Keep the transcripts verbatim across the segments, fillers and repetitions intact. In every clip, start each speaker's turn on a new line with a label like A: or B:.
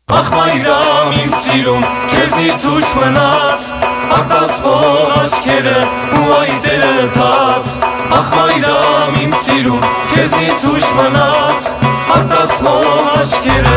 A: Ախ մայրամ իմ սիրուն, քեզնից ուշ մնաց արտասվող աչքերը ու այտերը թաց Ախ մայրամ իմ սիրուն, քեզնից ուշ մնաց արտասվող աչքերը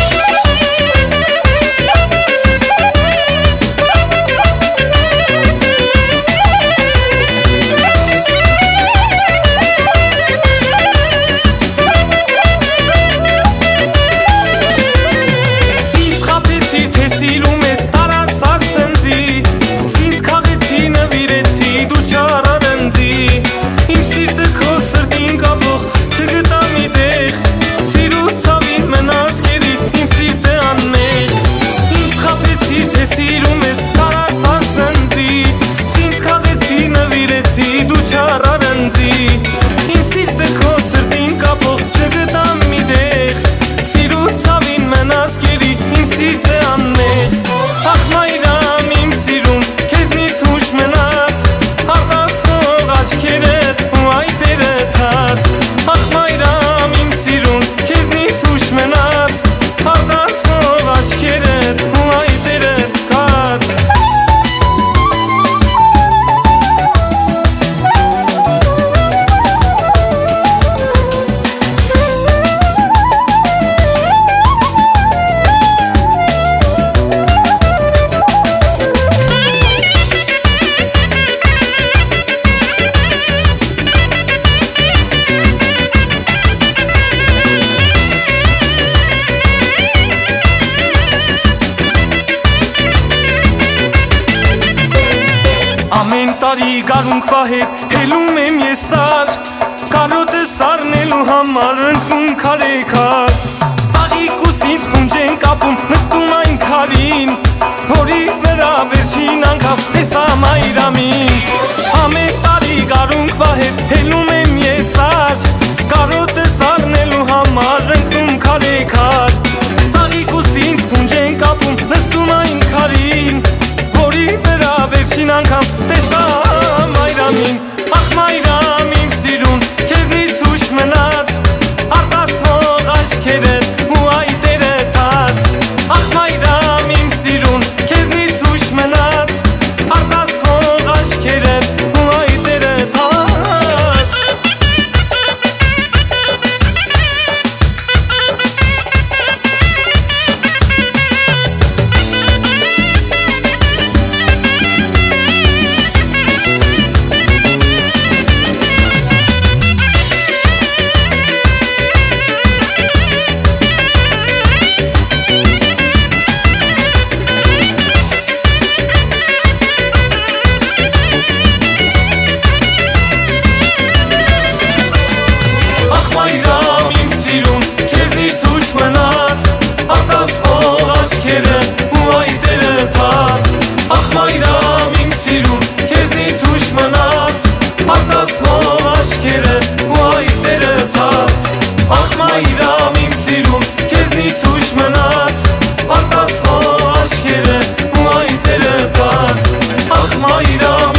A: Ամեն տարի գարունքվա հետ հելում եմ ես սար Կարոտը սարնելու համար ընկնում քարեքար Ծաղիկ ու սինց պունջ են կապում նստում այն քարին Որի վրա վերջին անգամ տեսա մայրամին Ամեն տարի գարունքվա հետ հելում եմ ես սար Կարոտը սարնելու համար ընկնում քարեքար Ծաղիկ ու սինց պունջ են կապում նստում այն քարին Որի վրա վերջին անգամ տեսա մայրամին Ախ մայրամ իմ սիրուն, քեզնից ուշ մնաց Արտասվող աչքերդ ու այտերը թաց Ախ մայրամ իմ սիրուն, քեզնից ուշ մնաց Արտասվող աչքերդ ու այտերը թաց Ախ մայրամ